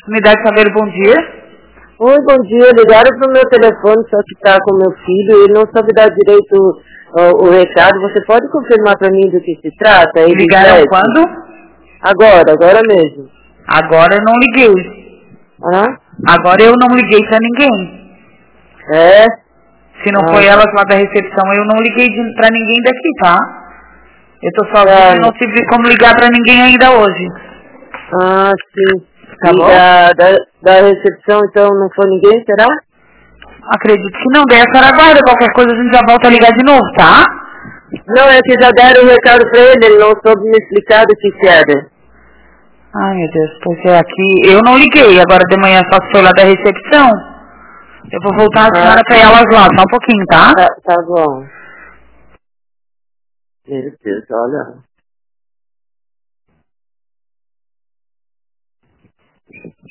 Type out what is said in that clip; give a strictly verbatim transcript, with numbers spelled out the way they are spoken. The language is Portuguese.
Unidade Saveiro, bom dia. Oi, bom dia. Ligaram pro meu telefone, só que tá com meu filho. Ele não sabe dar direito uh, o recado. Você pode confirmar pra mim do que se trata? Ele Ligaram disse, quando? Agora, agora mesmo. Agora eu não liguei. Hã? Agora eu não liguei pra ninguém. É? Se não Ah, foi elas lá da recepção, eu não liguei de, pra ninguém daqui, tá? Eu tô sozinha ah, e não tive como ligar pra ninguém ainda hoje. ah, sim. Tá E bom? da, da, da recepção, então, não foi ninguém, será? Acredito que não. Daí a senhora aguarda. Qualquer coisa a gente já volta a ligar de novo, tá? Não, é que já deram o recado pra ele. Ele não soube me explicar do que que era. Ai, meu Deus. Pois é, aqui... Eu não liguei. Agora de manhã só que foi lá da recepção. Eu vou voltar a senhora Ah, pra elas lá. Só um pouquinho, tá? tá, tá bom. Meu Deus, olha.